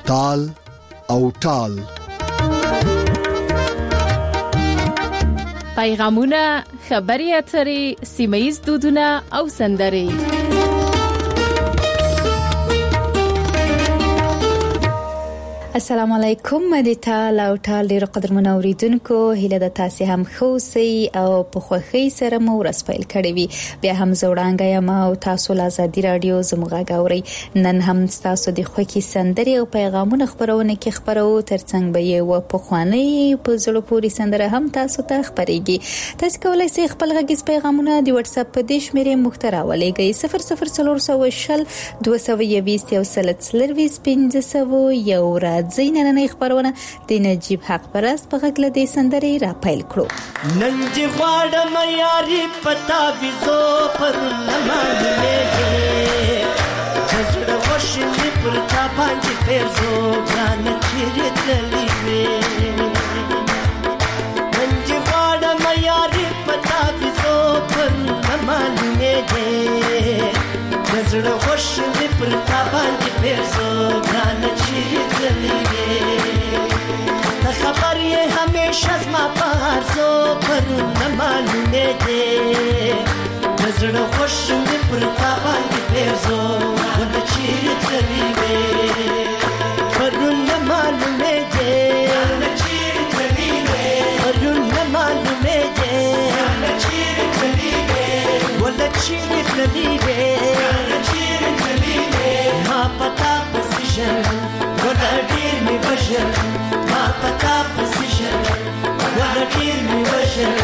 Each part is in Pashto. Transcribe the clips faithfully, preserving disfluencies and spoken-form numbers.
تال او ټال. پیغامونه، خبري اترې، سیمه‌ییز دودونه او سندرې. السلام علیکم د ټال او ټال ډیر قدرمن اوریدونکو، هیله د تاسو هم خوسي او په خوخي سره مو ورسپیل کړی وي. بیا هم زوړانګه یم او تاسو له ازادي رادیو زموږه غوري. نن هم تاسو د خوخي سندرې او پیغامونه خبرونه کې خبرو ترڅنګ به یو په خواني په زړه پوری سندره هم تاسو ته خبريږي. تاسو کولای شئ خپل غږیز پیغامونه د واتس اپ په دیش مېره مخترا ولېږئ صفر صفر څلور سوه شل دوه سوه یویشت یو سل څلرویشت پنځه سوه یو را زیننه خبرونه د نجیب حق پرست په غږ له دې سندرې را پیل کړو. نن دې غواړم یاري پتا ویزو پر لمانځلې زړه وشلې پر تا باندې پېرزو ځان چیرې تللې نن دې غواړم یاري پتا ویزو پر لمانځلې زړه وشلې پر تا باندې پېرزو ځان چیرې تللې خبر یہ ہمیشہ ما پارزو پر نہ معلومے دے نظر خوش میں پرتا باندې پیرزو ود چیر چلی وے پر نہ معلومے دے نہ چیر چلی وے پر نہ معلومے دے نہ چیر چلی وے ود چیر چلی وے نہ چیر چلی وے ما پتا پوزیشن ود ډیر می بشر ما پتا پوزیشن ود ډیر می بشر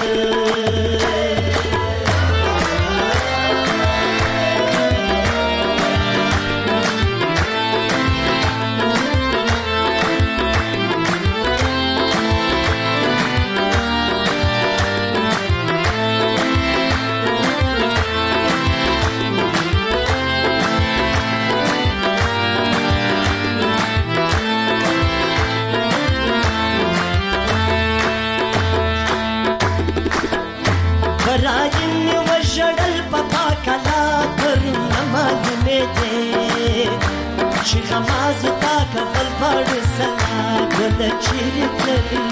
راجن وشړل پپا کلا پر نماګمه دې چې غماز تا کفل پړ سلا ګل چیرته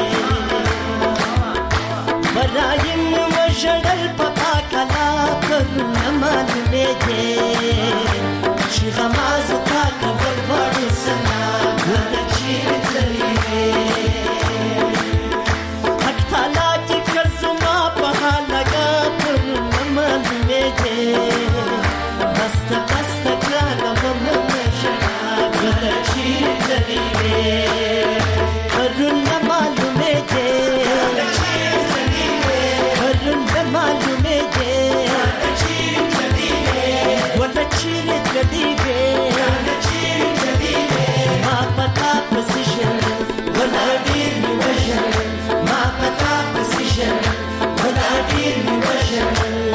راجن وشړل پپا کلا پر نماګمه دې چې غماز تا کفل پړ سلا ګل چیرته بستا بستا کانا ممنا شنا گل چیر چلی وے پرن معلومے دے گل چیر چلی وے پرن معلومے دے گل چیر چلی وے گل چیر چلی وے گل چیر چلی وے ما پتا پوزیشن گل ډیر می وشن ما پتا پوزیشن گل ډیر می وشن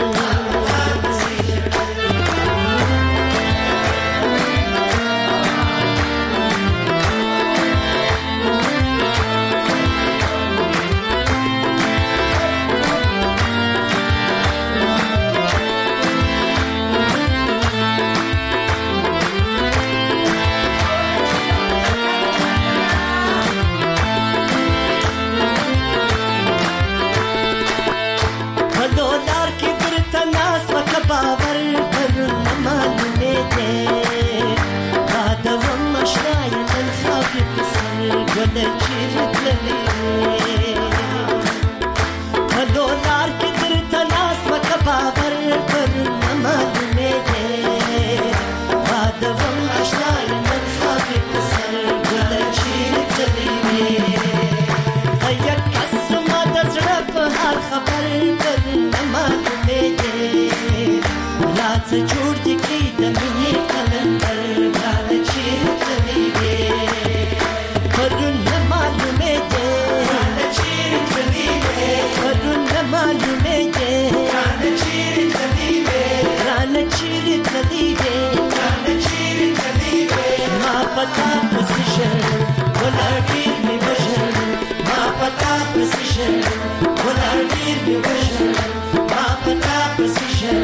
جوړ دي کې د مینې کلندر غال چیر چلی وې پرون نه معلومه ده غال چیر چلی وې پرون نه معلومه ده غال چیر چلی وې غال چیر چلی وې غال چیر چلی وې ما پتا پوزیشن ولا ډیر می بشر ما پتا پوزیشن ولا ډیر می بشر ما پتا پوزیشن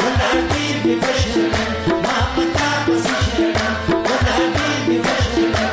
ما پتا پوزیشن ولا ډیر می بشر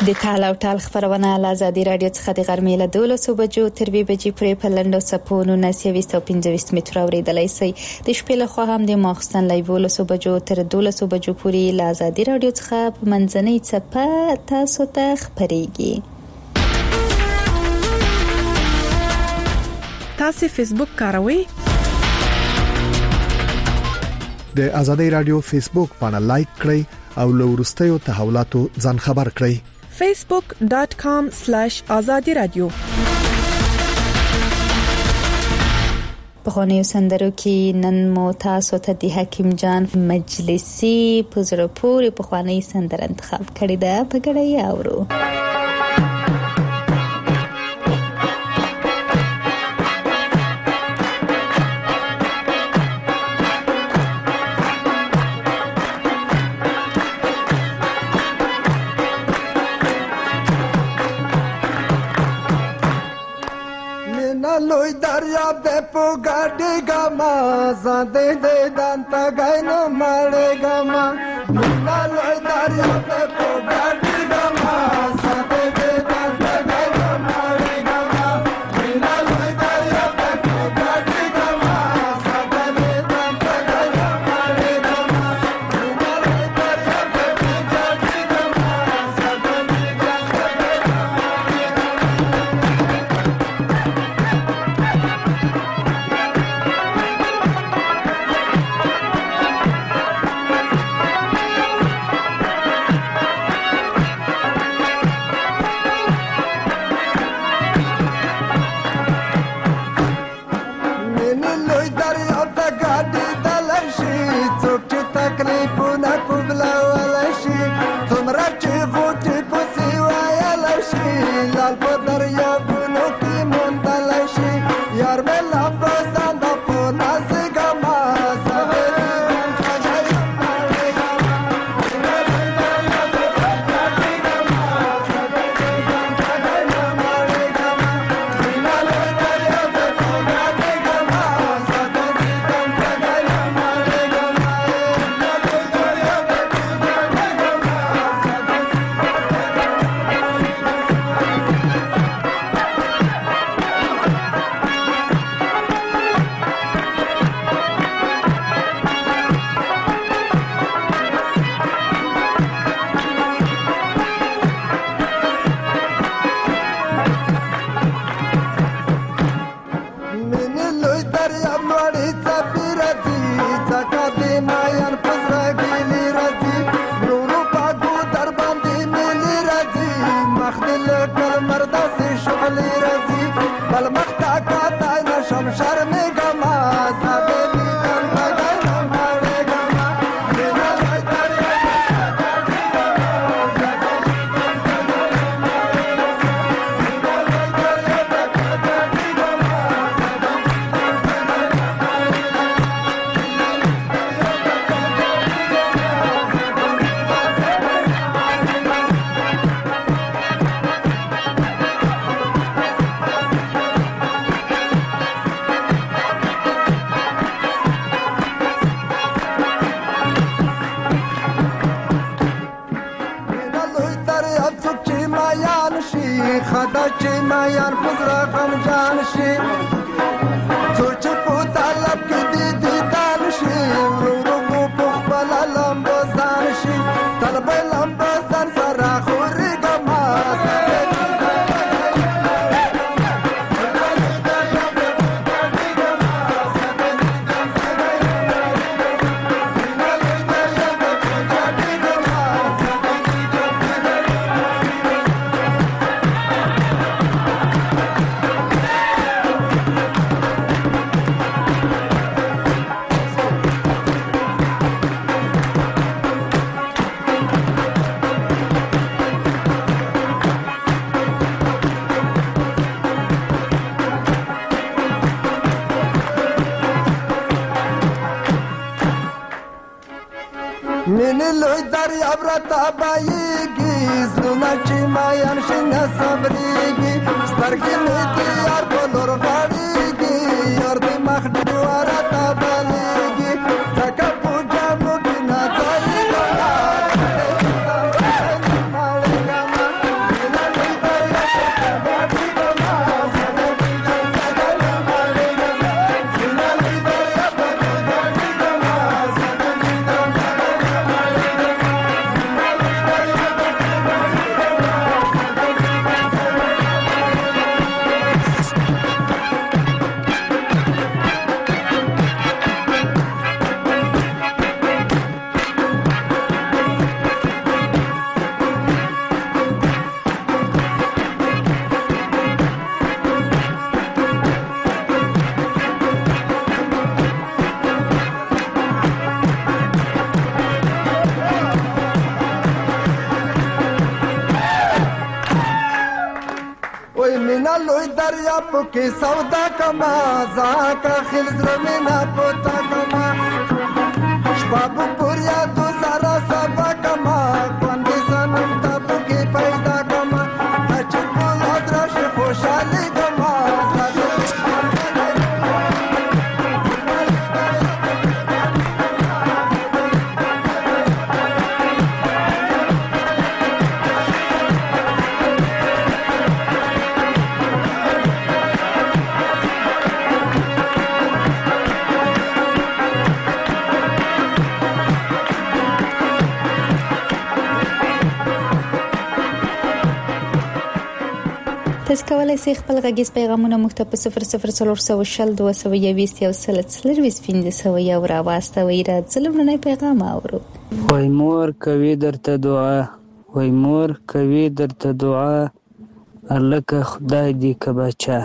د تعال او ټال خبرونه له آزادي رادیو څخه د غرمې له دولسو بجو تر دوه بجې پورې په لنډو څپو نولس او پنځه متره اوریدلای شئ. د شپې له خوا هم د ماخستن له دولسو بجو تر دولسو بجو پورې له آزادي رادیو څخه په منځنۍ څپه تاسو ته خبرېږي. تاسو فیسبوک کاروئ؟ د آزادي رادیو فیسبوک باندې لایک کړئ او له ورستیو تحولاتو ځان خبر کړئ. facebook dot com slash azadi radio. په خونیو سندرو کې نن مو تاسو ته د حکیم جان مجلسی په زړه پورې په خوانی سندر انتخاب کړی دا په ګړی اورو. لوی دریاب دې په ګاډي ګما زده دې دانتا غاینو مړې ګما مینا لوی دریاب دې په ګاډي ګما زده دې دانتا غاینو مړې ګما مینا لوی دریاب دې په ګاډي ګما زده دې دانتا غاینو مړې ګما مینا لوی دریاب دې په ګاډي ګما زده دې دانتا غاینو مړې وای مینا لوی دریا پکې سودا کما زاکا خل زرمینا پتا کما شباب پوریا تو سارا سبا کما باندې سنم تا پکې پیدا کما چې په حضرت خوشاله کما تاسو کولای شئ خپل غږیز پیغامونه موږ ته په صفر صفر څلور سوه شل دوه سوه یوویشت یو سل څلرویشت پنځه سوه یو راواستوئ. راځئ لومړنی پیغام اورو. وای مور کوي درته دعا، وای مور کوي درته دعا، الکه خدای دې کباچا.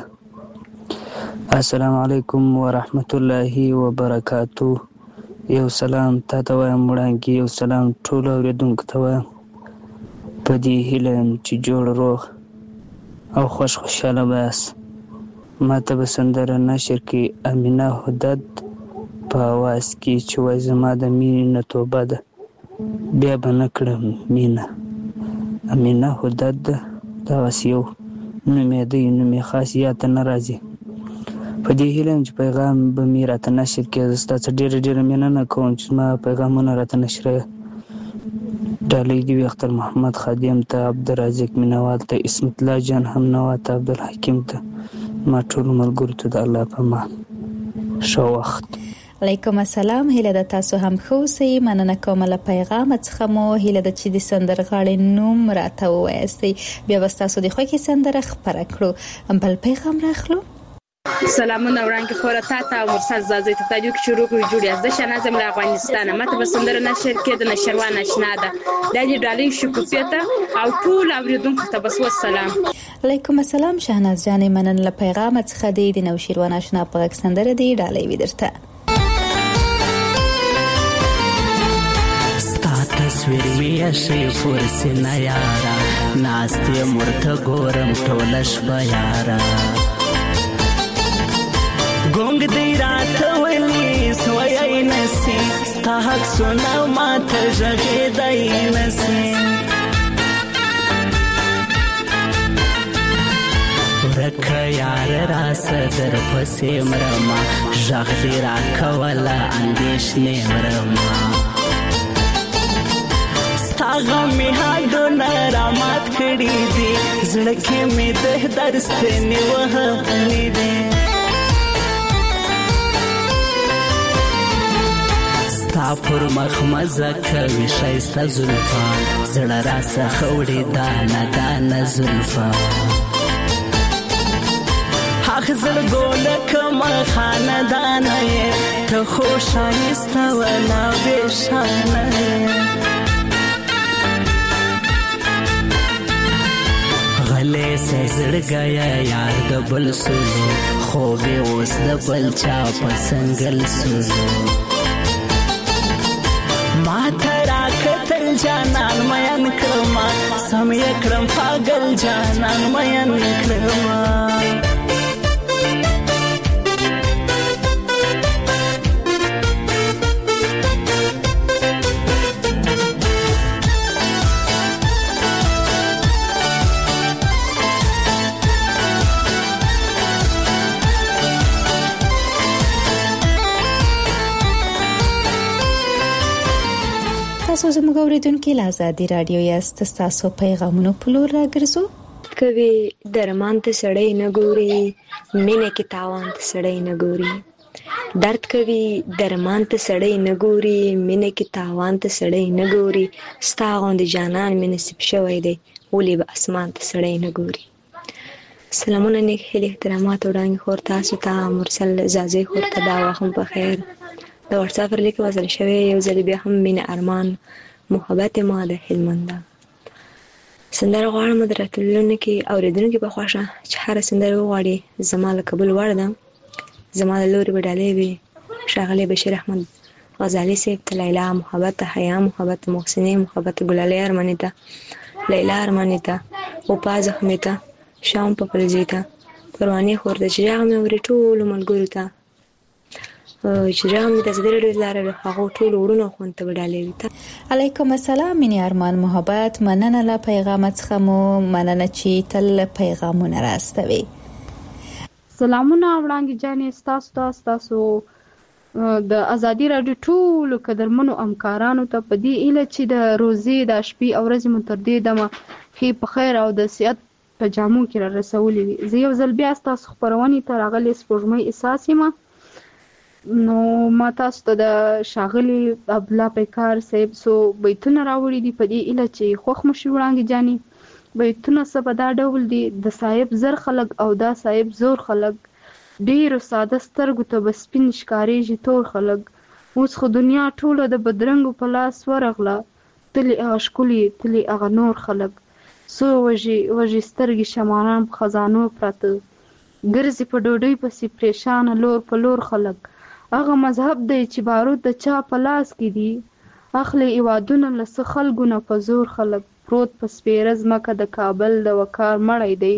السلام علیکم ورحمت الله وبرکاتو. یو سلام تا ته وایم وړاندې، یو سلام ټول اوریدونکو ته وایم. په دې هیله یم چې جوړ روغ او خوش خوشاله بس. ما ته به سندره نشر کې امینه هدد په اواز کې چې وای زما د مینې نه توبه ده بیا به نه کړم مینه. امینه هدد ده، دغسې یو نوم یې دی، نوم یې خاص یاد ته نه راځي. په دې هیله یم چې پیغام به مې راته نشر کړي. زه ستا څخه ډېره ډېره مننه کوم چې زما پیغامونه راته نشروې. ډالۍ دې وي اختر محمد خادم ته، عبدالرازق مینوال ته، اسمت الله جان هم نوا ته، عبدالحکیم ته، ما ټولو ملګرو ته د الله په امان. ښه وخت. علیکم السلام. هیله ده تاسو هم ښه اوسئ. مننه کوم له پیغام څخه مو. هیله ده چې د سندرغاړې نوم راته ووایاستئ، بیا به ستاسو د خوښې سندره خپره کړو. بل پیغام راخلو. سلامونه وړاندې خورا تا ته مرسل زازی ته تاجو کې شروع کړو جوړ از د شنازم له افغانستان. ماته به سندره نشر کې د نشروان آشنا ده د دې ډالۍ شکوفیته او ټول اوریدونکو ته بس والسلام. علیکم السلام شهناز جان. مننه له پیغام څخه د نوشیروان آشنا په غږ سندره دی ډالۍ ودرته. ستا تصویر می شي فرسنه یارا، ناستې مرته ګورم ټوله شپه یارا. ګونګ دی راته ولی سوی نسی، ستا حق سونا ما ته ژغېدی نسی. ورکه یار راسه در پسې مرما، ژغ دې راکوله اندېښنې مرما. ستا غم مې هډونه رامات کړي دي، زړه کې مې د درستنې وهلې دي. ستا پر مخ مزه کوي ښایسته زلفان، زړه راڅخه وړي دانه دانه زلفان. هغه زړګو لکه خاندانه یې، ته خو ښایسته ولا بېشانه یې. غلی سه زړګیه یار د بل سولو، خوب یې اوس د بل چا په سنګل سولو. ما ترا کتل جانان مین کرما، سم یکرم پاگل جانان مین کرما. تاسو زموږ اوریدونکو له آزادي رادیو یاست. تاسو پیغامونه په لور راګرځو. کوي درمان ته سړی نه ګوري، مینه کې تاوان ته سړی نه ګوري. درد کوي درمان ته سړی نه ګوري، مینه کې تاوان ته سړی نه ګوري. ستا غوندې جانان مې نصیب شوی دی، ولې به اسمان ته سړی نه ګوري. سلامونه نیک هیلې احترامات وړاندې خور تاسو ته مرسل زازی خور ته دا وخت په خیر. د واتساپ پر لیک وصل شوی یو ځل بیا هم مینه ارمان محبت ما د هلمند. سندره غواړم د راتلونکي اوریدونکو په خوښه چې هر سندره وغواړي زما له قبول وړ ده. زما له لوري به ډالۍ وي ښاغلی بشیر احمد غزالي صاحب ته، لیلا محبت ته، حیا محبت محسنې محبت ګلالۍ ارماني ته، لیلا ارماني ته، وپا زخمي ته، شام په پرځیتا پروانه خور د چې هغه مې ورې ټول ملګرو ته چې هغه مې د زړه ډېر لاره هغه ټول وړونو خون ته وډالې وي. علیکم السلام مینه ارمان محبت مننه له پیغام څخه مو مننه چې تل پیغامونه راستوي. سلامونه وړاندې جانې تاسو تاسو تاسو د ازادي رادیو ټول قدرمنو همکارانو ته په دې اله چې د روزي د شپې او ورځې متردې دمه خې په خیر او د صحت په جامو کې را رسولې وي. زه یو ځل بیا تاسو خبرونې ته راغلي سپوږمۍ احساس ما نو ما تاسو ته د شاغلي عبد الله پیکار صاحب سو بیتونه راوړي دي په دې اله چې خوخ مشي وړاندې جانې بیتونه څه په دا ډول دي د صاحب زر خلق او دا صاحب زور خلق ډېر ساده سترګو ته به سپین ښکارېږي تور خلق اوس خو دنیا ټوله د بدرنګو په لاس ورغله تلې هغه ښکلي تلې هغه نور خلق سو وږي وږي سترګې شماران په خزانو پراته ګرځي په ډوډۍ پسې پریشانه لور په لور خلق هغه مذهب دی چې بارود د چا په لاس کې دي اخلي ایوادونه له څه خلکو نه په زور خلک پروت په سپېره ځمکه د کابل د وقار مړی دی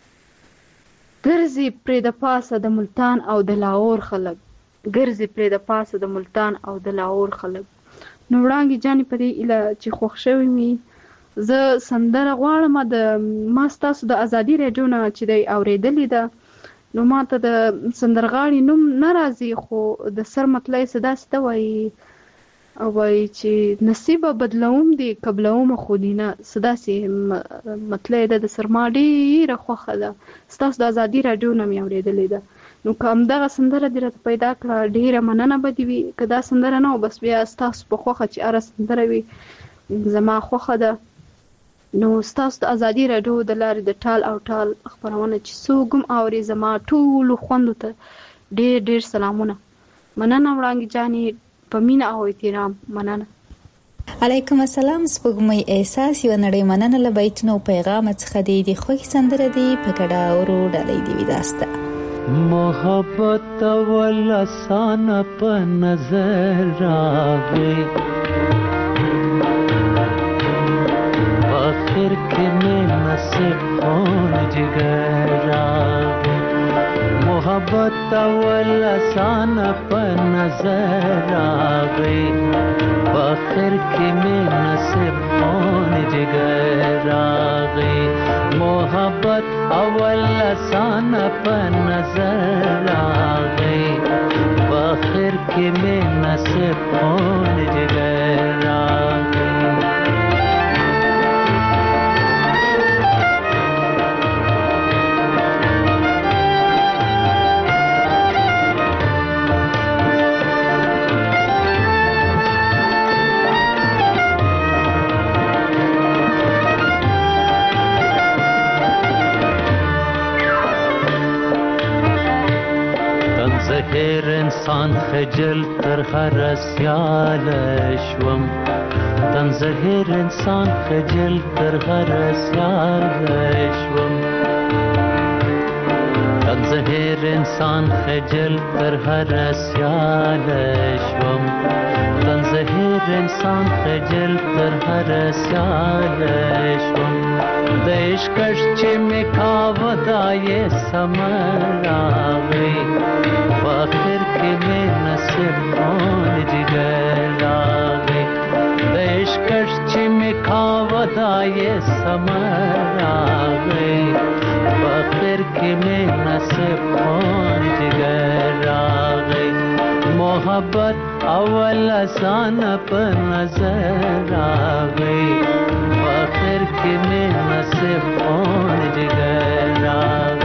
ګرځي پرې د پاسه د ملتان او د لاهور خلک ګرځي پرې د پاسه د ملتان او د لاهور خلک. نو وړاندې جانې په دې ایله چې خوښ شوي وي زه سندره غواړم د ما ستاسو د ازادي راډیو نه چې دی اورېدلې ده نو ما ته د سندرغاړي نوم نه راځي خو د سر مطلع صدا سته وایي وایي چې نصیبه بدلوم دی قبلوم خودینه صدا سي مطلع ده د سر ما ډېره خوښه ده ستاسو د ازادي راډیو نه مې اورېدلې ده نو که همدغه سندره دې راته پیدا کړه ډېره مننه به دې وي که دا سندره نه و بس بیا ستاسو په خوښه چې هره سندره وي زما خوښه ده. نو ستاسو د ازادي راډیو د لارې د ټال او ټال خبرونه چې څوک هم اوري زما ټولو خوندو ته ډېر ډېر سلامونه مننه وړاندې جانې په مینه او احترام مننه. علیکم السلام سپوږمۍ احساس یو نړۍ مننه له بیتونو پیغام څخه دی د خوښ سندره دی په کډا ورو ډالۍ دی وداسته محبت ول آسان په نظر راغی آخر کے میں نصیب خون جگر آگے محبت اول آسان پر نظر آگئی آخر کے میں نصیب خون جگر آگئی محبت اول آسان پر نظر آگئی آخر کے میں نصیب خون جگر آگئی. هر انسان خجل تر هر سیال شوم تنزه هر انسان خجل تر هر سیال شوم تنزه هر انسان خجل تر هر سیال شوم تنزه هر انسان خجل تر هر سیال شوم د عشقش چې می کاوه دا یې سمر راغی آخر کے میں نصیب خون جگر آگئی د عشقش چې می کاوه دا یې سمر آگئی آخر کے میں نصیب خون جگر آگئی محبت اول آسان پر نظر آگئی آخر کے میں نصیب خون جگر آگئی.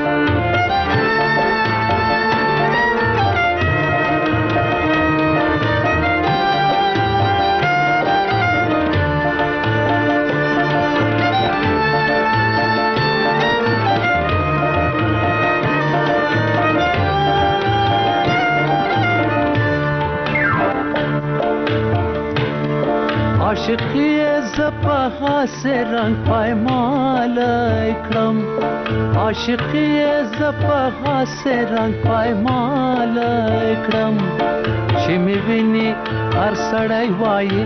عاشقی زپها سے رنگ پایمال اکرم عاشقی زپها سے رنگ پایمال اکرم چې می ویني هر سړی وایي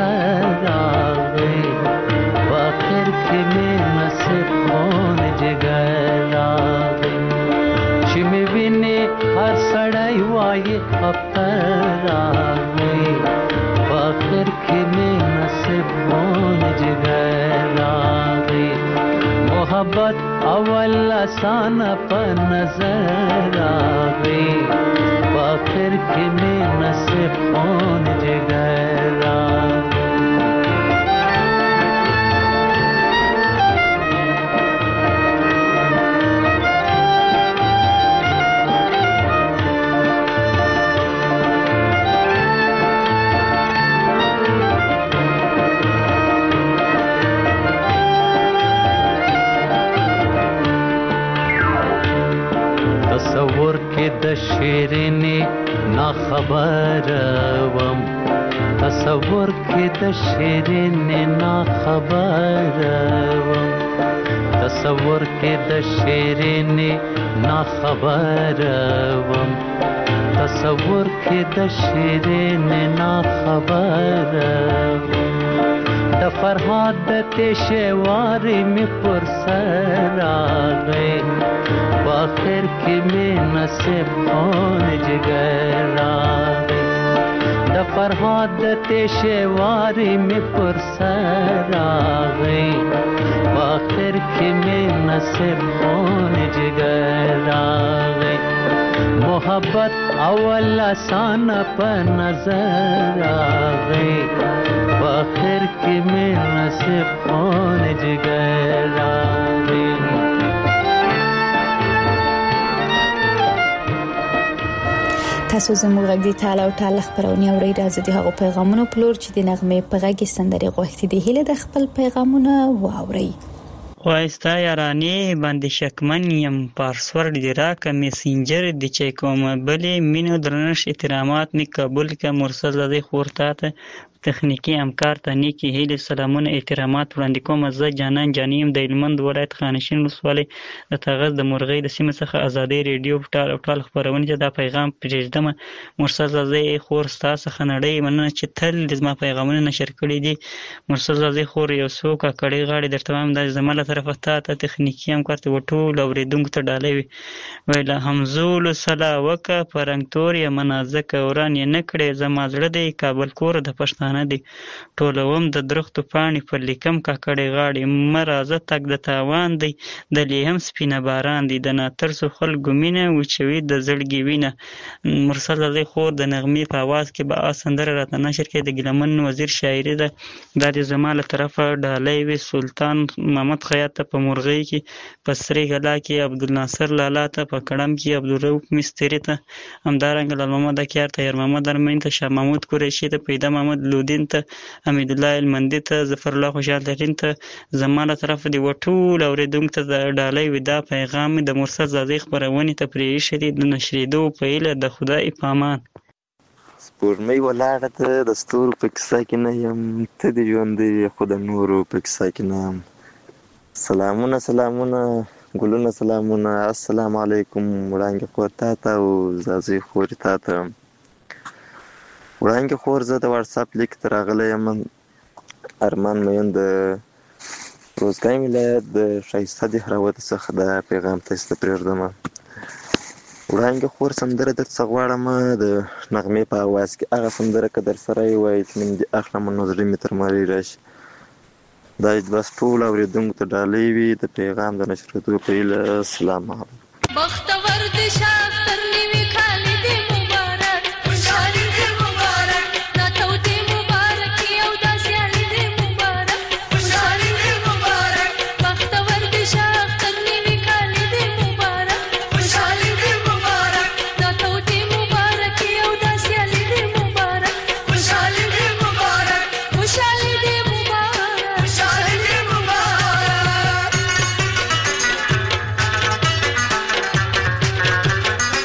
افتر راغی په اخر کې می نصیب خون جګر افتر آگئی باخر کی میں نصیب بون جگر آگئی محبت اول آسان پر نظر آگئی باخر کی میں نصیب بون جگر آگئی تصور کې د شیرینې نا خبر وم تصور کې د شیرینې نا خبر وم تصور کې د شیرینې نا خبر وم تصور کې د شیرینې نا خبر وم د فرهاد د تشوارې مې پر سر راغی باخر کی میں نصیب خون جگر آگئی د فرهاد تشواری میں پر سر آگئی باخر کی میں نصیب خون جگر آگئی محبت اول آسان پر نظر آگئی باخر کی میں نصیب خون جگر آگئی تاسو زموږ غږ دی تعالی او تعالی خبرونه اورئ راځي د هغو پیغامونو پلور چې د نغمه په غږ سندري غوښتي دي هله د خپل پیغامونه واورئ وایستا یارانی باندې شکمن یم پاسورډ دی راکه میسنجر دی چې کوم بلې مینو درنش احترامات می قبول ک مرسل زده خورته تخنیکی همکار ته نیکی هیله سلامونه احترامات وړاندې کوم زه جانان جانیم د هلمند ولایت خانشین ولسوالۍ د تغز د مرغۍ د سیمې څخه ازادي ریډیو ټال او ټال خبرونه چې دا پیغام پرېږدم مرسل زده خور ستاسو څخه نړۍ مننه چې تل د زما پیغامونه نشر کړي دي مرسل زده خور یو څو کړي غاړي در تمام د زماله طرف ته تخنیکی همکار ته وټول اوریدونکو ته ډالې ویله همزول سلا وک پرنګتور یا منازک اوران یې نکړي زما زړه دی کابل کور د پښتانه نه دي ټولوم د درختو پاڼې پر لیکم کاکړې غاړې مرازه تک د تاوان دی د لیهم سپینه باران دی د ناترسو خلکو مینه وچوي د زړګي وینه مرسل زده خور د نغمې په आवाज کې به سندره راته نشر کې د ګلمن وزیر شاعري ده د دې زماله طرفه ډالۍ وی سلطان محمد خیاط ته په مرغۍ کې په سری غلا کې عبدالناصر لالا ته په کړم کې عبدالرؤف مستری ته همدارنګه لال محمد اکیار ته ير محمد ارمین ته شاه محمود قریشي ته پیدا محمد دین ته حمید الله المندي ته ظفر الله خوشحال ترین ته زماله طرف دی وټول اوریدونکو ته د ډالۍ ودا پیغام د مرسل زاده خبرونه ته پرې شری د نشریدو په اله د خدای پامان سپورمۍ ولاړه ته د ستورو په کیسه کې نه یم ته د ژوندې خو د نورو په کیسه کې نه یم سلامونه سلامونه ګلونه سلامونه السلام علیکم وړانګې خور تا ته او زازې خورې تا ته وړانګې خور زه د واتساپ لیک ته راغلی یم ارمان مین د روزګان ولایت د ښایسته دهراوت څخه دا پیغام تاسو ته پرېږدم وړانګې خور سندره درڅه غواړم د نغمې په اواز کې هغه سندره که در سره یې وایي چې نوم دې اخلم نو زړه مې تر مړی راشي دا بس ټول اورېدونکو ته ډالۍ وي د پیغام د نشرېدو په هیله السلام علیکم بختور دې شاه تر نوي کال دې مبارک خوشحالي دې مبارک ناتو دې مبارک یو داسې دې مبارک خوشحالي دې مبارک بختور دې شاه تر نوي کال دې مبارک خوشحالي دې مبارک ناتو دې مبارک یو داسې دې مبارک خوشحالي دې مبارک خوشحالي دې مبارک خوشحالي دې مبارک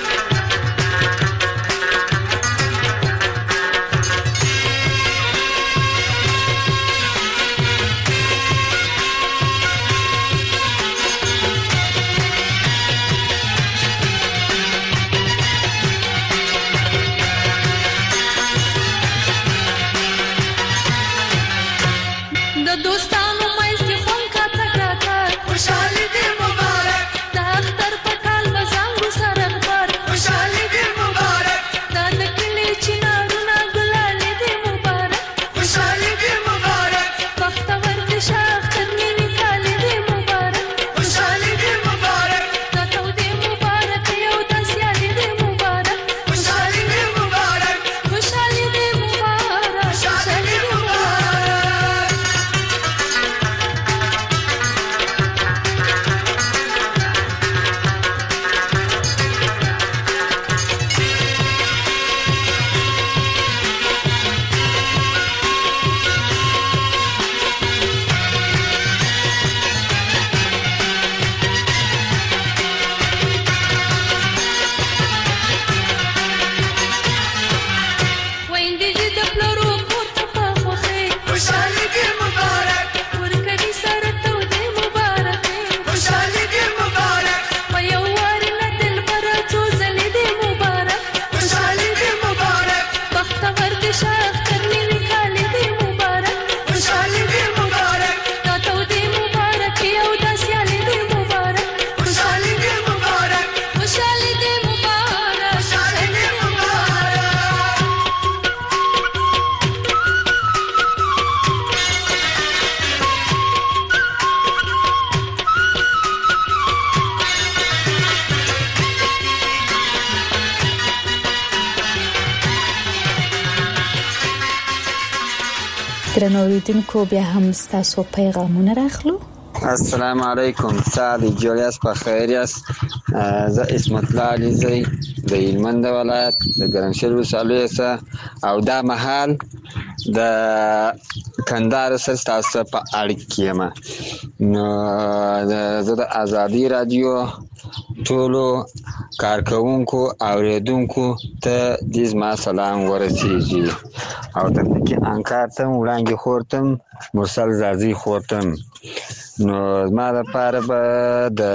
درنو اوریدونکو بیا هم ستاسو پیغامونه راخلو. السلام علیکم. سعد جوړیاس په خیر یاست؟ زه اسمت الله علیزی د هلمند ولایت د ګرمسیر ولسوالۍ څخه او دا مهال د کندهار سره ستاسو په اړیکه کې یم. نو زه د ازادي رادیو ټولو کارکونکو اوریدونکو ته دې زما سلام ورسیږي او تخنیکي انکار ته وړاندې خورتم مرسل زازي خورتم. نو زما لپاره به د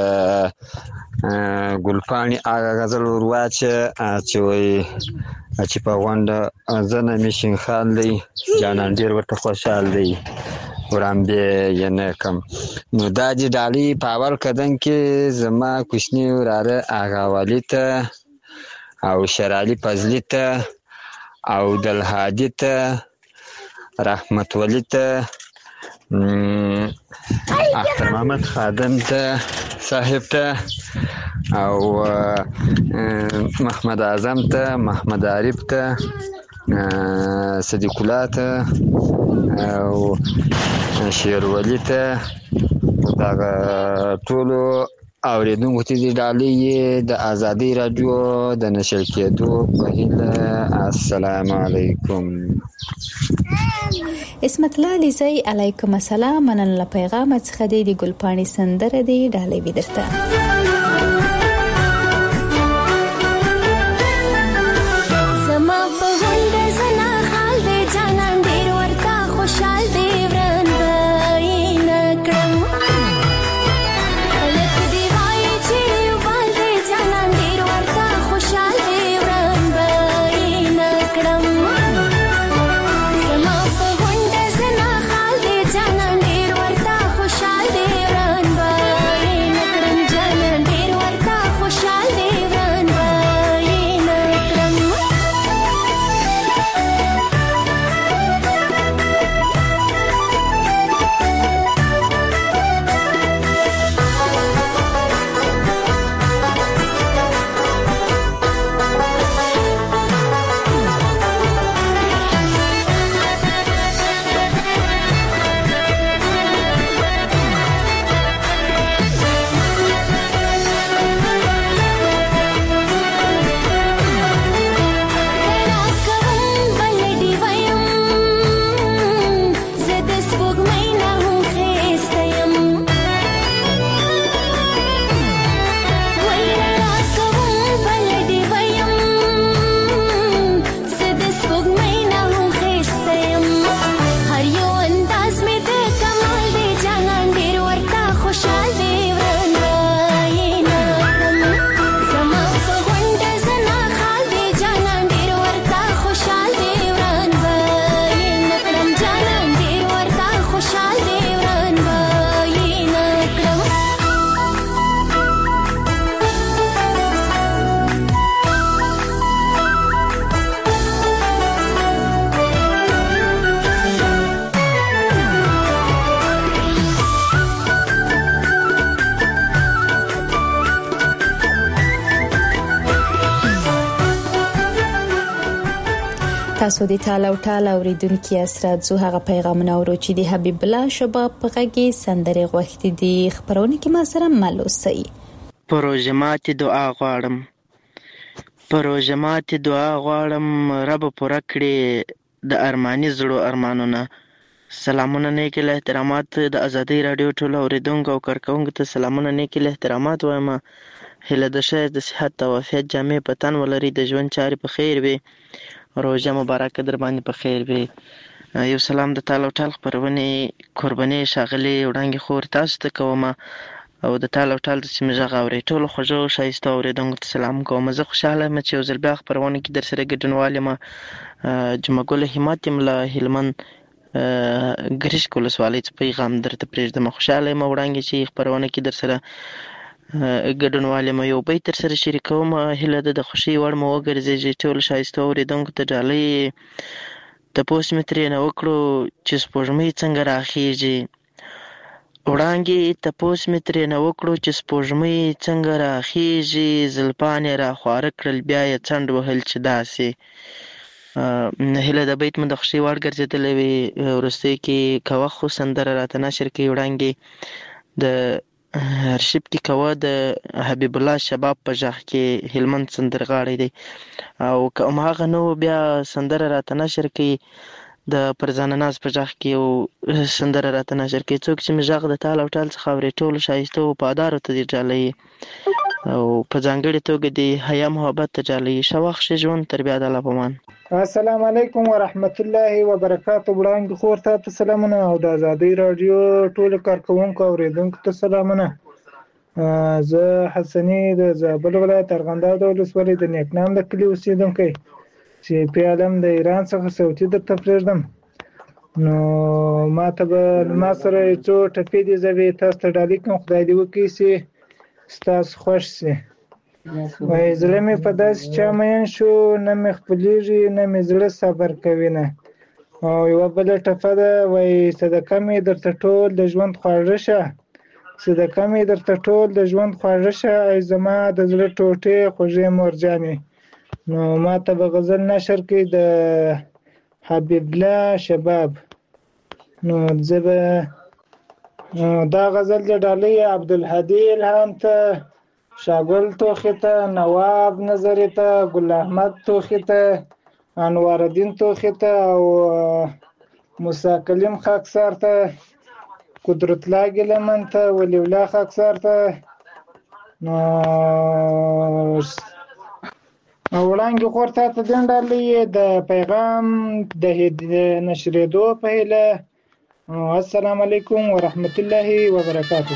ګلپاڼې هغه غزل ورواچه چې وایي چې په غونډه زه نه میشین خال دی جانان ډېر ورته خوشحال دی وړاندې یې نه کړم. نو دا چې ډالۍ په اول قدم کې زما کوچني وراره هغه والي ته او شرالي فضلي ته او دلهادي ته رحمت ولی ته اختر محمد خادم ته صاحب ته او محمد اعظم ته محمد عارف ته صدیق الله ته او شیر ولی ته دغه ټولو اوریدونکو ته دې ډالۍ د ازادي رادیو د نشر کېدو په هیله. السلام علیکم. اسمت الله علیزی علیکم السلام. مننه پیغام څخه د ګلپاڼې سندره دی ډالۍ وی درته. تاسو د ټاله او ټاله اوریدونکو اسرات زو هغه پیغامونه ورو چې د حبیب الله شباب په غږی سندره غوښتي دي خبرونه کې ما سره ملوسي. پروژمات دعا غواړم پروژمات دعا غواړم رب پوره کړي د ارماني زړو ارمانونه. سلامونه نیک له احترامات د ازادي رادیو ټول اوریدونکو او کارکونکو ته سلامونه نیک له احترامات وایم. هله د شه د صحت او عافیت جامع پتن ولري د ژوند چاري په خیر وي. روزه مبارک در باندې په خیر وي. یو سلام د تعالی او تعالی پرونی قرباني شاغلي وړاندې خور تاسو ته کوم او د تعالی او تعالی سیمه ژغه اوري ټول خوږو شایسته اوریدونکو ته سلام کوم. زه خوشاله یم چې یو ځل بیا خبرونه کې در سره ګډونوال یم. جمعه ګل همت یم له هلمند ګریش کولسوالۍ څخه پیغام درته پرېږدم. خوشاله یم وړاندې چې خبرونه کې در سره ګډونوال یم. یو بیت تر سره شریکوم هیله ده د خوښۍ وړ مو وګرځي ټول شایسته اوریدونکو ته ډالۍ تپوس مې ترې نه وکړو چې سپوږمۍ څنګه راخیږي. وړانګې تپوس مې ترې نه وکړو چې سپوږمۍ څنګه راخیږي. زلفان یې را خواره کړل بیا یې څنډ وهل چې داسې هیله د بیت مو د خوښۍ وړ ګرځېدلی وي. وروستیو کې کوه خو سندره راته نشر کوي وړانګې د ارشیب کې کوه د حبیب الله شباب په غږ کې هلمند سندرغاړی دی، او که هماغه نه و بیا سندره راته نشر کوي د فرزانه ناز په غږ کې یو سندره راته نشر کوي. څوک چې مې غږ د تال او ټال څخه اوري ټولو ښایسته وفادارو ته دې ډالۍ او په ځانګړې توګه د حیا محبت ته ډالۍ. ښه وخت ښه ژوند تر بیا د الله په امان. السلام علیکم ورحمت الله وبرکاتو. وړاندې خور ته ته سلامونه او د ازادۍ راډیو ټولو کارکوونکو اوریدونکو ته سلامونه. زه حسني د زابل ولایت ارغنداب د ولسوالۍ د نیکنام د کلي اوسېدونکی چې پیالم د ایران څخه صوتي درته پرېږدم. نو ما ته به ما سره یو څو ټپې دي، زه به یې تاسو ته ډالۍ کړم. خدای دې وکړي چې ستاسو خوښ شي. وایي زړه مې په داسې چا مین شو، نه مې خپلېږي نه مې زړه صبر کوي نه. او یوه بله ټپه ده، وایي صدقه مې درته ټول د ژوند خواږه شه، صدقه مې درته ټول د ژوند خواږه شه، ای زما د زړه ټوټې خوږې مورجانې. نو ما ته به غزل نشر کړي د حبیب الله شباب. نو زه به دا غزل د ډالۍ عبدالهادي الهام ته، شاګل توخي ته، نواب نظري ته، ګل احمد توخي ته، انوار الدین توخي ته او موسی کلیم خاکسار ته، قدرت الله ګیلمن ته، ولی الله خاکسار ته. نو وړاندې خور ته ته دین ډالۍ د پیغام د نشرېدو په هیله. السلام علیکم ورحمت الله وبرکاتو.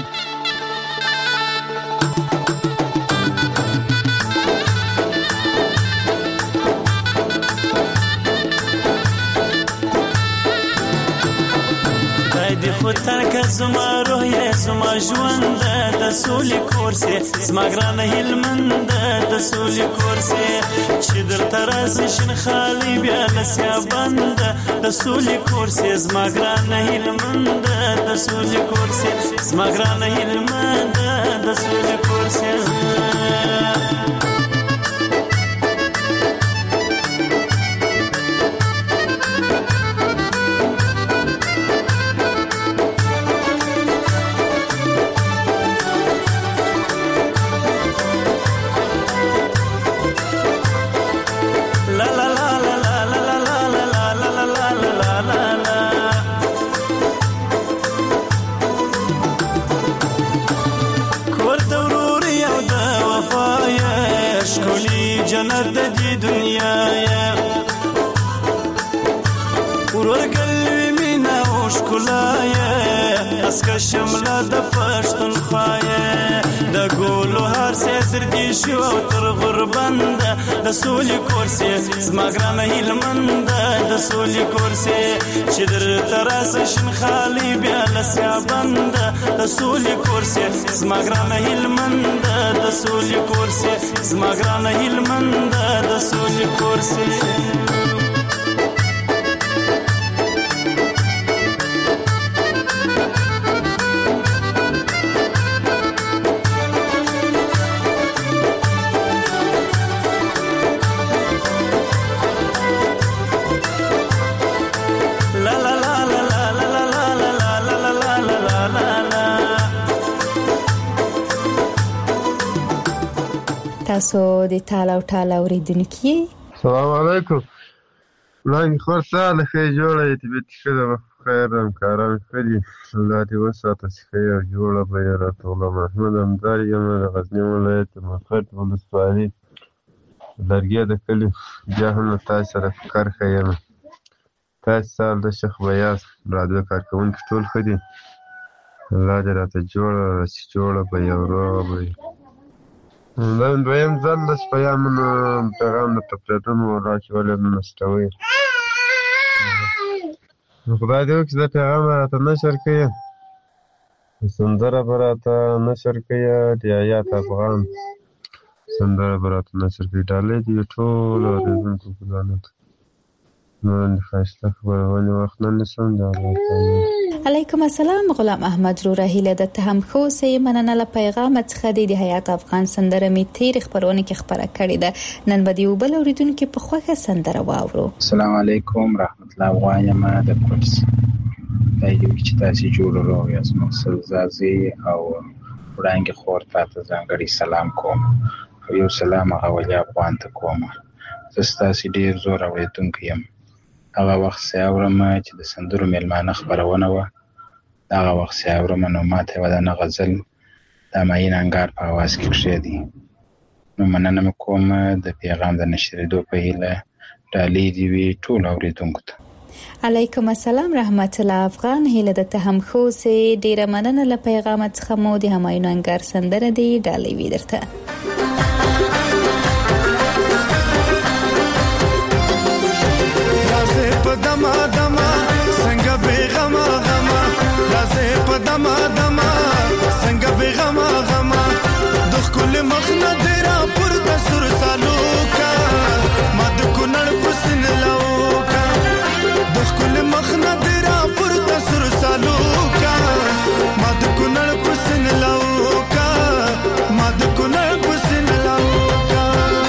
دی خودتر که زما روح یې زما ژوند د سولې کور سي، زما ګرانه هلمند د سولې کور سي، چې درته راځي شین خالي بیا لسیا بند د سولې کور سي، زما ګرانه هلمند د سولې کور سي، زما ګرانه هلمند د سولې کور سي. جنت د دې دنیا یا ورور قلبي مینا او ښکلا یا اسکه شمله د پښتونخوا یا د ګلو هر څه تر دې شو تر غربند د سولې کور سي، زما ګرانه هلمند د سولې کور سي، چې درته راسه شین خالي بیا لسیا بند د سولې کور سي، زما ګرانه هلمند د سولې کور سي، زما ګرانه هلمند د سولې کور سي. تاسو د تال او ټال اوریدونکي. السلام علیکم. وړاندې خور ساله ښه جوړه یې طبیعت ښه ده، خیر همکاران ښه دي، الله دې وساته چې ښه یې جوړه به یې راته. غلام محمد همدار یم د غزني ولایت مقر ولسوالي لرګي د کلي. بیا هم له تاسو سره فکر ښه یم. تاسو سال د شیخ بیاس راډیو کارکوونکي ټول ښه دي، الله دې راته جوړه چې جوړه به یې روغه به یې. دا دویم ځل د پیغامونو پیغام درته پرېږدم راکې ولې نه نستوئ. خدای دې وکړي دا پیغام به راته نشر کړي، سندره به راته نشر کړي، د حیات افغان سندره به راته نشر کړي. ډالۍ دې ټولو اورېدونکو ګلانو ته. نور ښایسته خبرونې وخت نه نیسم. د الله تعالی علیکم السلام غلام احمد رو رهیله د تهم خو سي مننه له پیغام څخه د حیات افغان سندره می تیر خبرونه کې خبره کړې ده نن به دی وبل اوریدونکو په خوخه سندره واورو. السلام علیکم رحمت الله وایم د کوټس دایو چې تاسو جوړو یا سمسل زازي او وړاندې خور ته ځانګړي سلام کوم او یو سلام غوړیا افغان ته کوم. زستا سي ډیر زور اوریدونکو یم. هغه وخت ساورم چې د سندرو ملمانه خبرونه و هغه وخت ساورم نو ماته ودانه غزل د ماین انګار په आवाज کې کړې دي نو مننه کوم د پیغام د نشریدو په هیله ډالې دی وی ټول اوریدونکو ته. علیکم السلام رحمت الله افغان هیله د تهم خو سي ډیره مننه له پیغام څخه مو د هماین انګار سندره دی ډالې وی درته. دما دما څنګه بیغما غما لازه په دما دما څنګه بیغما غما د خپل مخ نه درا پر د سر سالوکا ما د کونړ پسن لاوکا د خپل مخ نه درا پر د سر سالوکا ما د کونړ پسن لاوکا ما د کونړ پسن لاوکا.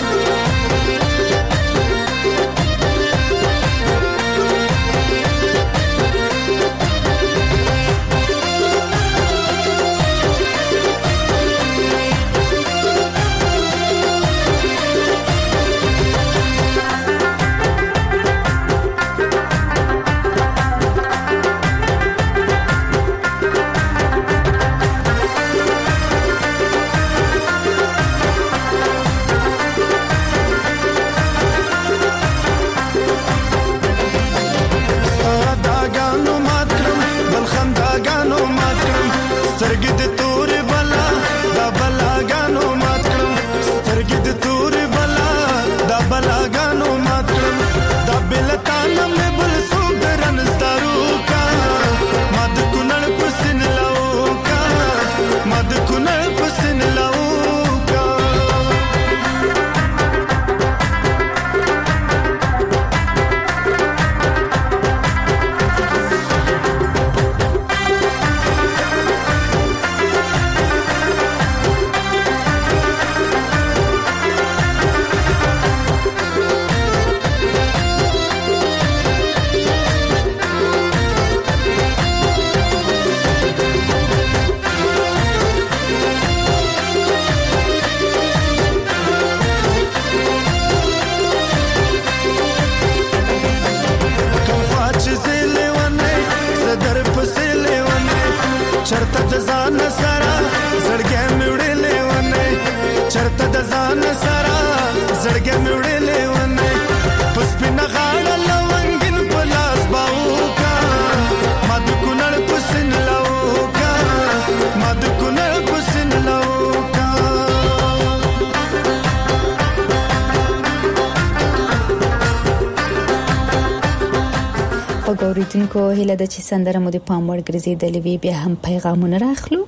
اوریدونکو هیله د چې سندره مو د پام وړ ګرځیدلې وي بیا هم پیغامونه راخلو.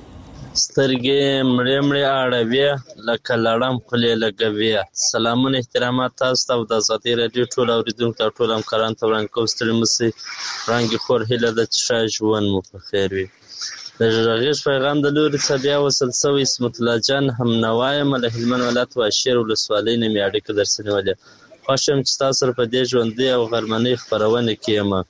سترګې مړې مړې اړوي لکه لړم خولې لګوي. سلامونه احترامات تاسو ته د آزادۍ رادیو ټول اوریدونکو او ټول همکارانو ته وړاندې کوم. ستړي مشئ. وړاندې خور هیله د چې ښه ژوند مو په خیر وي. د غږیز پیغام د لوري څخه بیا وصل شوی اسمت الله جان هم نوایم له هلمند ولایت واشیر ولسوالۍ نه مې اړیکه درسنیولې. خوښ یم چې تاسو په دې ژوندۍ او غرمنۍ خپرونه کې یم.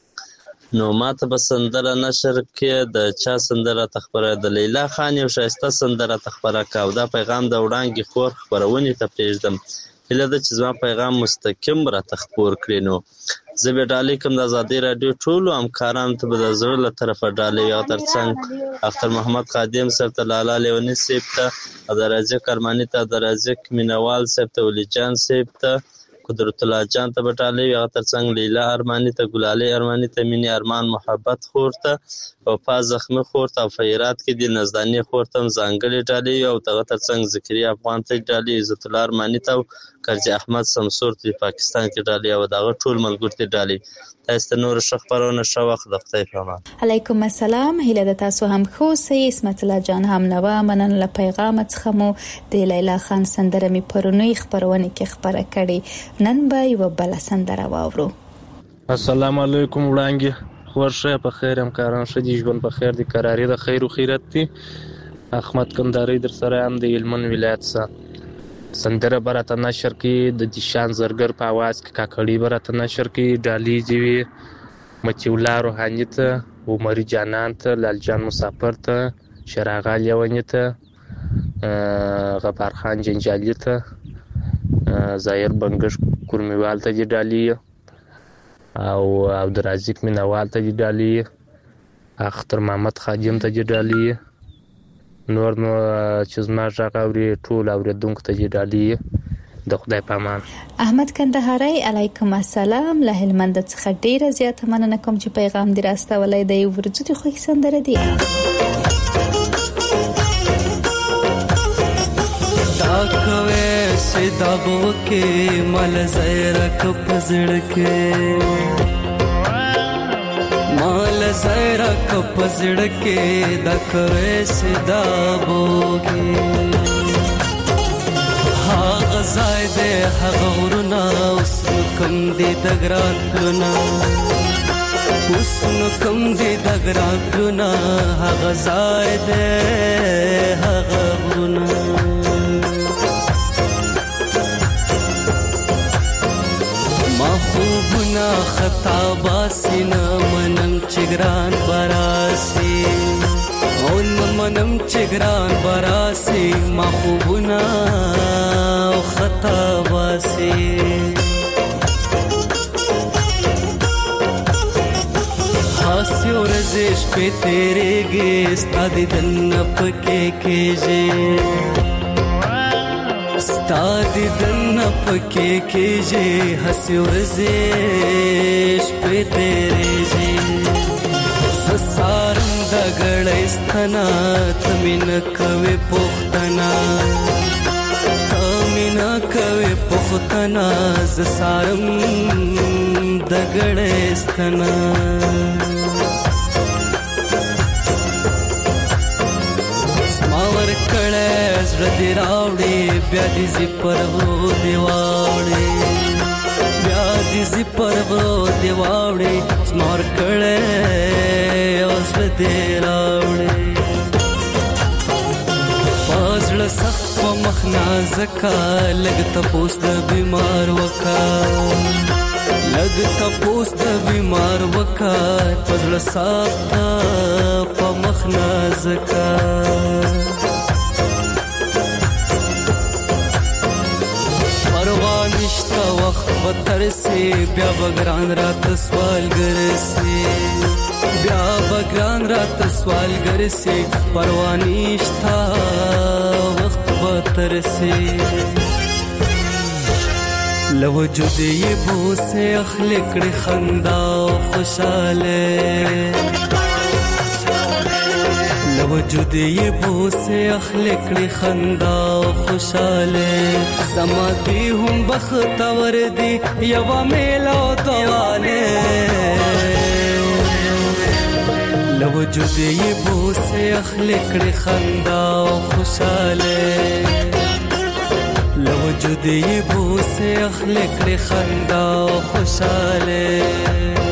نو ماته به سندره نشر کې د چا سندره تخبره د لیلا خان یو شایسته سندره تخبره کاو. دا پیغام د وړاندې خور خبرونه ته پریږدم. هله د چې زما پیغام مستقیم را تخبور کړي. نو زه به ډالې کوم د آزادۍ رادیو ټولو همکارانو ته به د زړه له طرفه ډالې یو ترڅنګ اختر محمد خادم صاحب ته، لالا لیونی صاحب ته، د رازق ارماني ته، د رازق مینوال صاحب ته، ولی جان صاحب ته، قدرت الله جان ته بټالې هغه ترڅنګ لیلا ارماني ته، ګلالي ارماني ته، مینی ارمان محبت خور ته، او پاس زخمی خور ته، او فیرات کې د نزدانی خور ته ځانګړي ډالې او دغه ترڅنګ ذکری افغان ته ډالې، عزت الله ارماني ته، کرجی احمد سمسور ته پاکستان کې ډالې او دغه ټول ملګرو ته ډالې. تاسو ته نور شخبرونه شو وخت د خدای په امان. علیکم السلام. هله د تاسو هم خو سي اسمت الله جان هم نو منن له پیغام څخه مو د لیلا خان سندره می پرونی خبرونه کې خبره کړي. نن به یو بل سندره واورو. السلام علیکم وړانګي اخبار ښه په خیر همکاران ښه دي ژوند په خیر دی قراري د خیر و خیرت دی احمد کندهاري در سره هم د هلمند ولایت څخه سندره به راته نشر کړي د دیشان زرګر په اواز کې کاکړي به راته نشر کړي ډالۍ دې وي مچي الله روحاني ته عمري جانان ته لالجان مسافر ته شراغا لیوني ته غفار خان جنجالي ته ظاهر بنګش کورمیوال ته دې ډالۍ او عبدالرزاق مینوال ته دې ډالۍ اختر محمد خادم ته دې ډالۍ نور نو چې زما غږ اوري ټول اوریدونکو ته دې ډالۍ د خدای په امان. احمد کندهاري علیکم السلام له هلمند څخه ډیره زیاته مننه کوم چې پیغام دې راستولای دی ورځو دې خو سندره دی دا کوي سیدا بو کې مل زیرا کو پزړ کې مال زیرا کو پزړ کې دا کوي سیدا بو کې ها غزای دې هغه ورنا اوس کوم دې دګران کړنا اوس کوم دې دګران کړنا ها غزای دې هغه ورنا ما خوبنا خطا باسینا منم چگران براسی اون منم چگران براسی ما خوبنا خطا باسی ہاسی اور رزش پہ تیرے گے استاد دن پکے کیجے استاد دن پکې کېږي هسې ورزش په تیرېږي سسارم د ګړۍ ستنه ته مینه کوې پوښتنه ته مینه کوې پوښتنه زه سارم د ګړۍ ستنه کړه زړه دی راوړې بیا دې زی پرو دی واوړې بیا دې زی پرو دی واوړې سمار کړه اوس دې راوړې پازړه سخت په مخ نازکا لګ ته پوس د بیمار وکا لګ ته پوس د بیمار وکا پازړه سخت په مخ نازکا نشتا وقت بتر سے بیا بگران رات سوال گر سے بیا بگران رات سوال گر سے پروانیشتا وقت بتر سے لوجود یہ بو سے اخلق خندا خوشاله لوجود یہ بو سے اخلق خندا خوشاله زما دی هم بختور دی یوا میلو دواله لوجود یہ بو سے اخلق خندا خوشاله لوجود یہ بو سے اخلق خندا خوشاله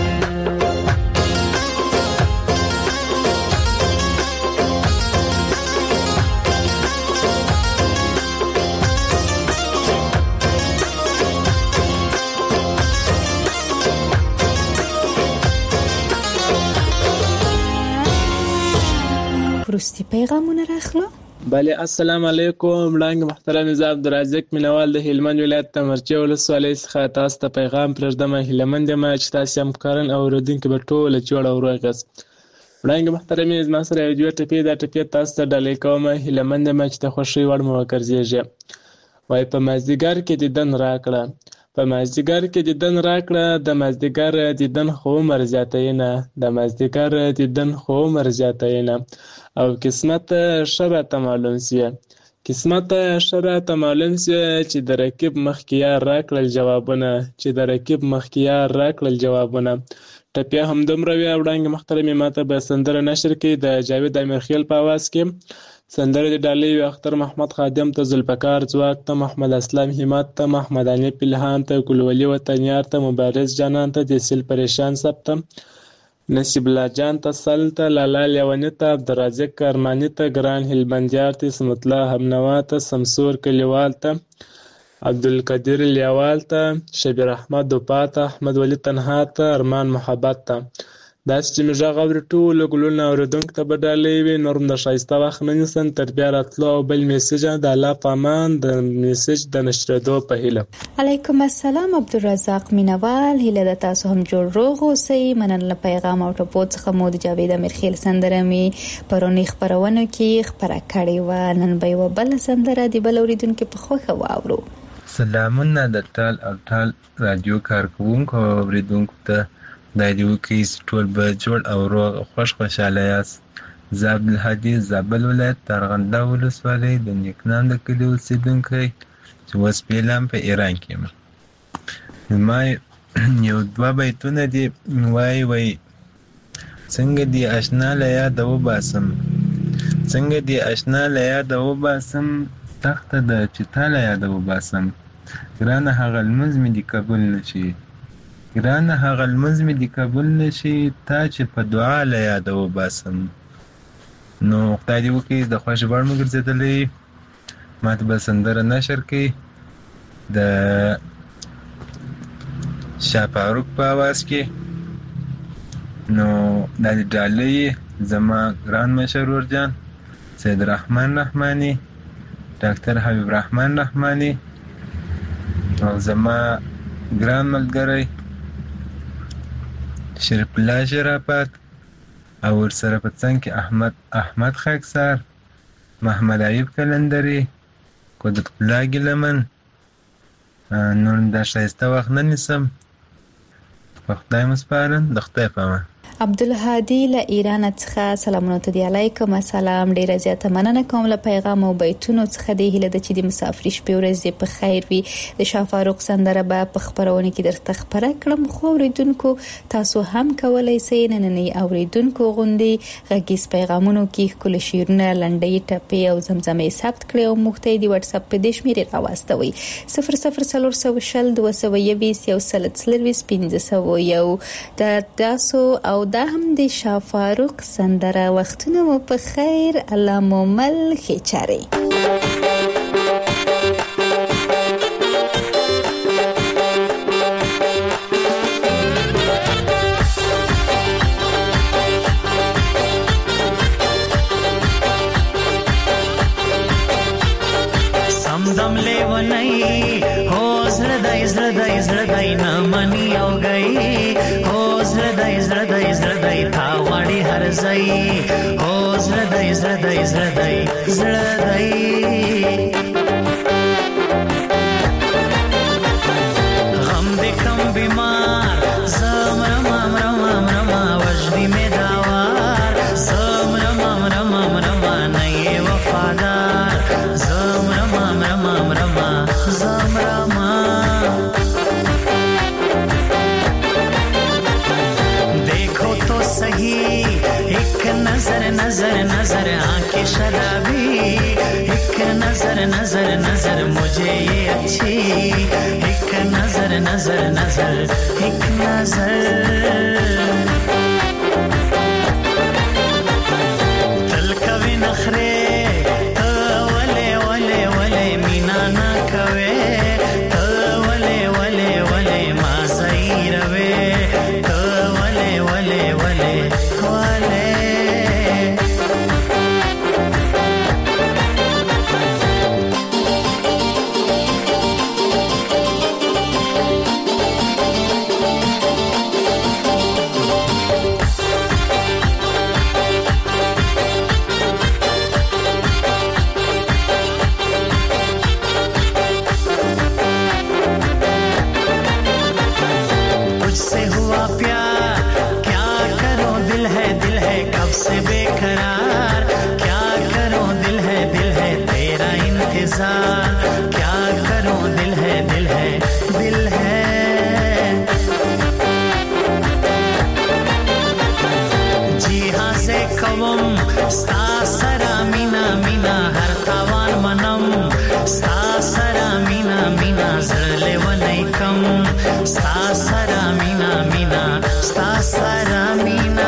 وروستي پیغامونه راخلو. بله السلام علیکم وړاندې محترم زه عبدالرزاق مینوال د هلمند ولایت تمرچه ولسوالۍ څخه تاسو ته پیغام پرېږدم. هیلهمند یم چې تاسو همکاران او اورېدونکي به ټوله جوړ او روغ یاست. وړاندې محترمې زما سره یو دوه ټپې دا ټپې تاسو ته ډالۍ کوم. هیلهمند یم چې د خوښۍ وړ مو وګرځېږي. وایي په مازدیګر کې دیدن راکړه په مازدیګر کې دیدن راکړه د مازدیګر دیدن خو عمر زیاتوي نه د مازدیګر دیدن خو عمر زیاتوي نه او قسمت ښه راته معلوم سي قسمت ښه راته معلوم سي چې د رقیب مخکې یار راکړل جوابونه چې د رقیب مخکې یار راکړل جوابونه. ټپیا همدومره وي. وړاندې محترمې ماته به سندره نشر کړي د جاوید امیرخیل په اواز کې. سندره د ډالۍ وي اختر محمد خادم ته، ذوالفقار ځواک ته، محمد اسلام همت ته، محمد علي پلهان ته، ګلولي وطنیار ته، مبارز جانان ته، د سیل پریشان صاحب ته، نصیب الله جان ته سل ته، لالا لیوني ته، عبدالرازق ارماني ته، ګران هلمندیار ته، اسمت الله همنوا ته، سمسور کلیوال ته، عبدالقدیر لیوال ته، شبیر احمد دوپا ته، احمد ولی تنها ته، ارمان محبت ته. داسې چې مې غږ اوري ټولو ګلونو اورېدونکو ته به ډالۍ وي. نور هم د ښایسته وخت نه نیسم، تر بیا راتلو او بل میسج د الله په امان د میسج د نشرېدو په هیله. علیکم السلام عبدالرزاق مینوال، هیله ده تاسو هم جوړ روغ اوسئ. مننه پیغام او ټپو څخه مو د جاوید امیرخیل سندره مې پرونی خپرونو کې خپره کړې وه. نن به یوه بله سندره د بل اورېدونکي په خوښه واورو. سلامونه د ټال او ټال رادیو کارکوونکو او اورېدونکو ته. دا دې وکړئ ټول به جوړ او روغ خوش خوشحاله یاست. زه عبدالهادي زابل ولایت د ارغنده ولسوالۍ د نیکنام د کلي اوسېدونکی چې اوس فعلاً په ایران کې یم. ما یو دوه بیتونه دي وایي وایي څنګه دې اشنا له یاده وباسم، څنګه دې اشنا له یاده وباسم، تخته ده چې تا له یاده وباسم. ګرانه هغه لمونځ مې دې قبول نه شي، ګرانه هغه لمونځ مې دې قبول نه شي، تا چې په دعا له یاده وباسم. نو خدای دې وکړي د خوښې وړ مو ګرځېدلی، ما ته به سندره نشر کړي د شاه فاروق په اواز کې. نو دا دې ډالۍ زما ګران مشر ورجان سید رحمان رحماني، ډاکټر حبیب رحمان رحماني او زما ګران ملګری شریف الله شرافت او ورسره په څنګ کې احمد احمد خاکسار، محمد عیب کلندري، قدرت الله ګیلمن. نور دا ښایسته وخت نه نیسم، په خدای مو سپارم، د خدای په امان. عبدالهادي له ایران څخه سلامونه ته دی. علیکم السلام، ډیره زیاته مننه کوم له پیغام او بیتونو څخه. دی هیله ده چې د مسافرۍ شپې ورځې په خیر وي. د شاه فاروق سندره به په خپرونه کې درته خپره کړم، خو اوریدونکو تاسو هم کولای شئ نننی اوریدونکو غوندي غږیز پیغامونو کې ښکلي شعرونه، لنډۍ، ټپې او زمزمې ثبت کړئ او موږ ته د واتس اپ په دې شمېرې راواستوئ: صفر صفر څلور سوه شل دوه سوه یویشت یو سل څلرویشت پنځه سوه یو. د تاسو او دا هم د شاه فاروق سندره. وختونه مو په خیر، الله مو مل ښې چارې. سمدم لیونی هو زړه دای زړه دای زړه دای نه منی او گئی، هو زړه دای زړه دای زړه دای تا غړي هر ځای، هو زړه دای زړه دای زړه دای زړه دای. غم دې کم بیمار زم رمام رمام رما وجدی می داوار، زم رمام رمام رما نه وفادار، زم رمام رمام رما زم رما. देखो तो सही एक नजर नजर नजर आंखें शराबी, एक नजर नजर नजर मुझे ये अच्छी, एक नजर नजर नजर एक नजर. तल कवि नखरे तो वले वले वले मीना ना कवे, तो वले वले वले माँ सही रवे, तो वले वले वले वले. तुझसे हुआ प्यार क्या करो दिल है दिल है कब से बेकरार, क्या करो दिल है दिल है तेरा इंतजार, क्या करो दिल है दिल है दिल है. जी हाँ से कवम स्ता सरा मीना मीना हर तावान मनम, स्ता सरा मीना मीना जरले वनई कम, स्ता सरा मीना मीना स्ता सरा मीना.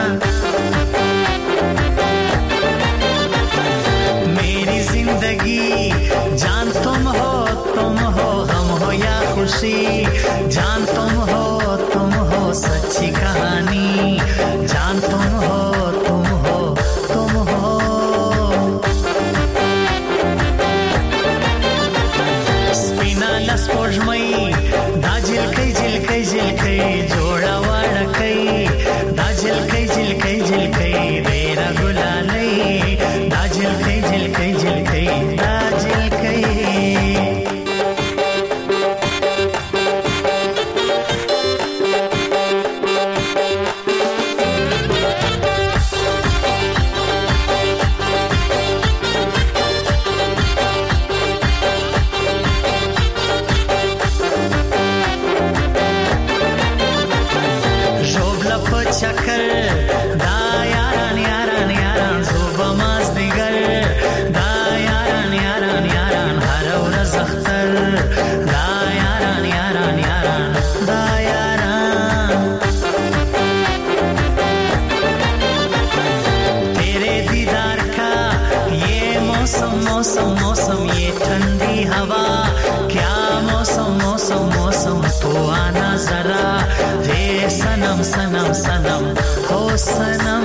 जिंदगी जान तुम हो तुम हो गम हो या खुशी जान तुम हो तुम हो सच्ची कहानी जान तुम हो तुम हो तुम हो स्पिना लस्पोजमई दा झिलकै झिलकै झिलकै जोड़ा वाड़कै दा झिलकै झिलकै झिलकै रेरा गुलालै दा झिलकै झिलकै झिलकै दा झिलकै चक्कर दा यारान यारान यारान सुबह मस्तीगर दा यारान यारान यारान हर वर्ज अख्तर दा यारान यारान यारान दा यारान तेरे दीदार का ये मौसम मौसम मौसम ये ठंडी हवा क्या मौसम मौसम मौसम तो आना जरा रे सनम सनम सनम हो सनम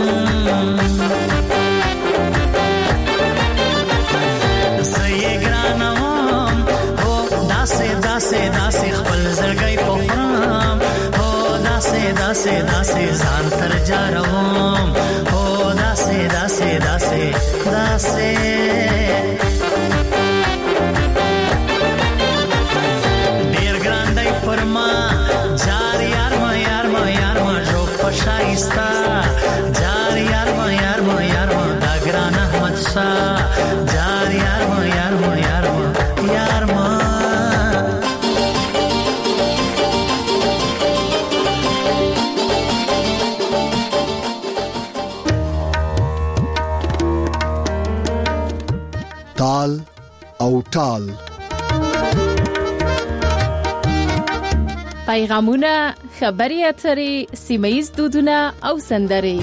زه ګرانم هو داسې داسې داسې خپل زړګی پخرم هو داسې داسې داسې ځان تر جاروم هو داسې داسې داسې داسې ډیر ګران دی پر ما جار یار ما یار ما یار ما جو پشایستا جار یار ما یار ما یار ما دا ګران احمد شاه جار یار ما یار ما یار ما یار ما تال او ټال پیغامونه خبري اترې سیمایي دودونه او سندرې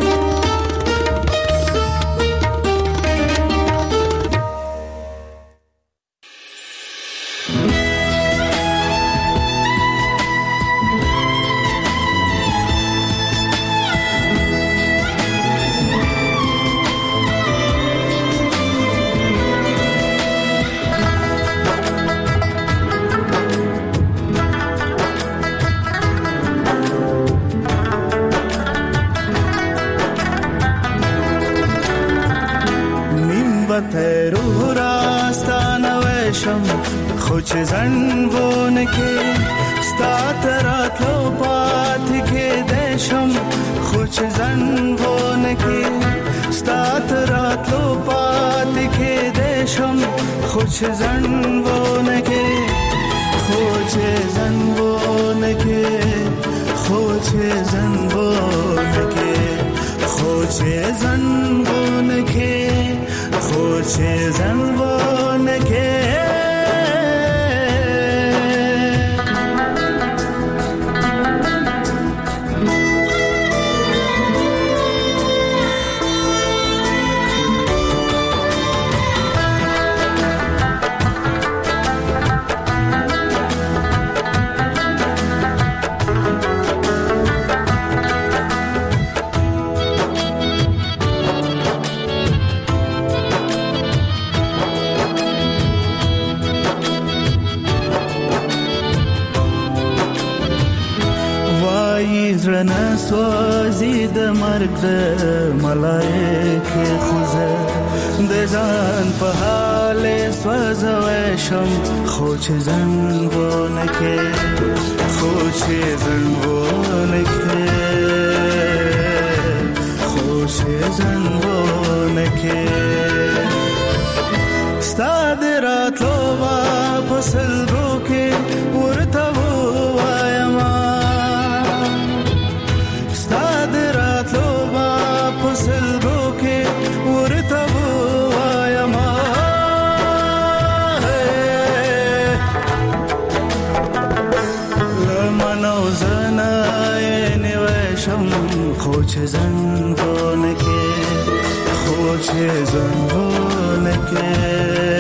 چې زنګون کې ستا تراتلو پات کې دیشم خو چې زنګون کې ستا تراتلو پات کې دیشم خو چې زنګون کې خو چې زنګون کې خو چې زنګون کې خو چې زنګون کې خو چې زنګون کې زړه سوځي د مرګ د ملایکه خوځه د ځان په حال سوځوي شم خو چې زنګونه کې خو چې زنګونه کې خو چې زنګونه کې ستاد راتلو واپس لرو کې ورته وایم سلبو کې ورته وایم لمنو زنای نیوي شم خو چې زنګونه کې خو چې زنګونه کې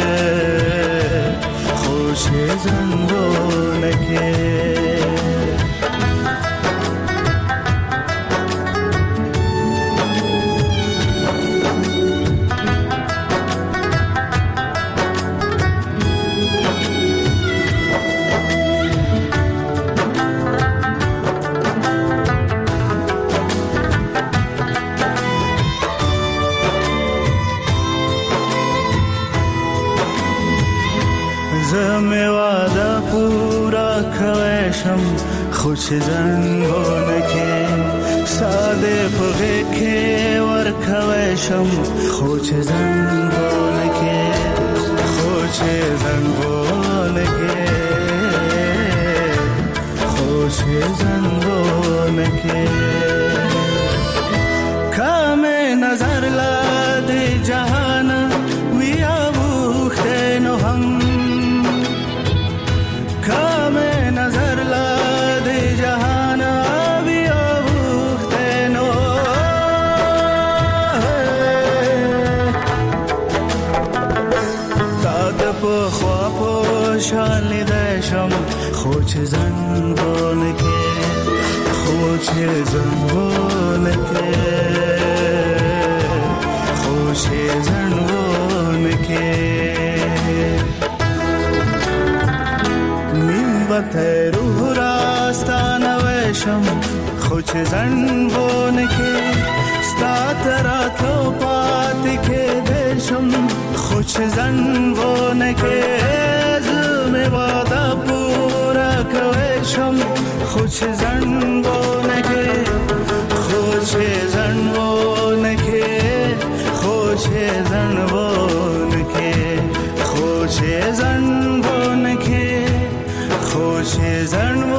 زه مې واده پورا کوی شم خو چې زنګونه کې ساده په غېږ کې ورکوی شم خو چې زنګونه کې خو چې زنګونه کې خو چې زنګونه کې کمې نظر لا د جهان وی اوښته نو هم کمې نظر لا د جهان وی اوښته نو تا د په خوا په شان لیدی شم خو چې زنګونه کې خو چې زنګونه کې خو چې زنګونه کې نیم وته روح راستانه وشم خو چې زنګونه کې ستا تراتلو پاتې کېدی شم خو چې زنګونه کې زه مې واده پوره کوی شم خو چې زنګونه کې خو چې زنګونه کې خو چې زنګونه کې خو چې زنګونه کې خو چې زنګونه